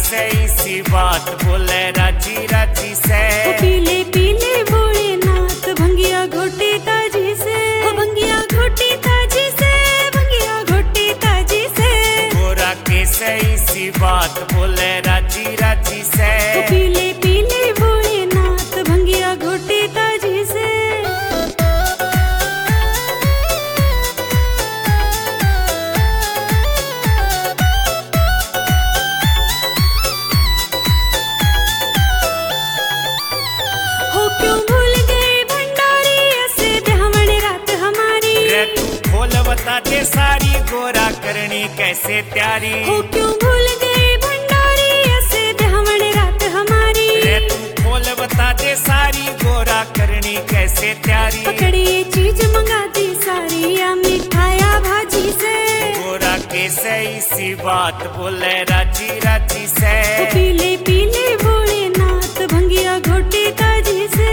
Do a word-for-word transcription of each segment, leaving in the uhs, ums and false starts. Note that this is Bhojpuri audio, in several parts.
सही सी बात बोले राजी राजी से। पीले पीले भोलेनाथ भंगिया घोटी ताजी से, भंगिया घोटी ताजी से, भंगिया घोटी ताजी से। गोरा के सही सी बात बोले राजी राजी से। पीले पीले भोलेनाथ भंगिया घोटी ताजी से। हो क्यों भूल गए भंडारी ऐसे ब्याहवण रात हमारी। रे तू खोल बता दे सारी गोरा करनी कैसे तैयारी। हो क्यों भूल गए भंडारी ऐसे ब्याहवण रात हमारी। रे तू खोल बता दे सारी गोरा करनी कैसे तैयारी। पकड़ी ये चीज मंगा दी सारी या मिठाया भाजी से। गोरा के सही सी बात बोले राजी राजी से। पीले पीले भोलेनाथ भंगिया घोटी ताजी से।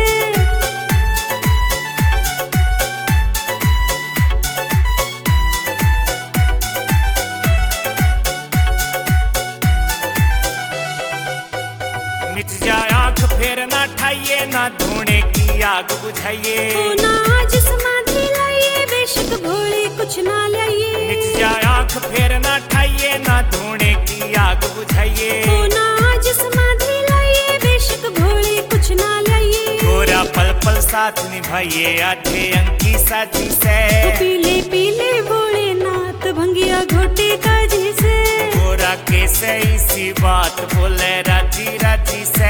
मिट जाए आंख फेर ना ठाइए ना धोने की आग बुझाइए। हो ना आज समाधि लाइए बेशक भोले कुछ ना लाइए। मिट जाए आंख फेर ना ठाइए ना धोने की आग बुझाइए। हो ना आज समाधि लाइए बेशक भोले कुछ ना लाइए। गोरा पल पल साथ निभाइए आधे अंकी साथी से। पीले पीले भोलेनाथ भंगिया घोटी ताजी से। गोरा के सही सी बात बोले राजी राजी से।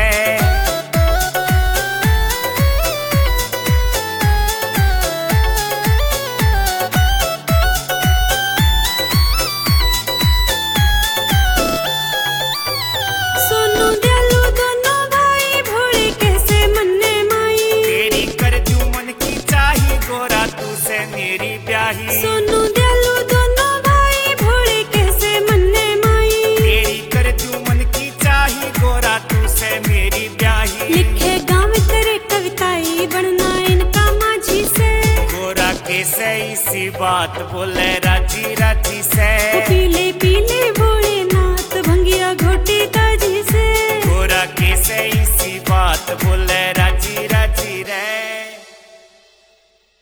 सोनू दयालु दोनों भाई भोले कैसे मन्ने माई। तेरी कर जू मन की चाही गोरा तू से मेरी ब्याही। सोनू दयालु दोनों भाई भोले कैसे मन्ने माई। तेरी कर जू मन की चाही गोरा तू से मेरी ब्याही। लिखे गाँव तेरे कविताई बनना इनका माझी से। गोरा के सही सी बात बोले राजी राजी से। पीले पीले भोलेनाथ भंगिया घोटी ताजी से। गोरा के सही सी बात बोले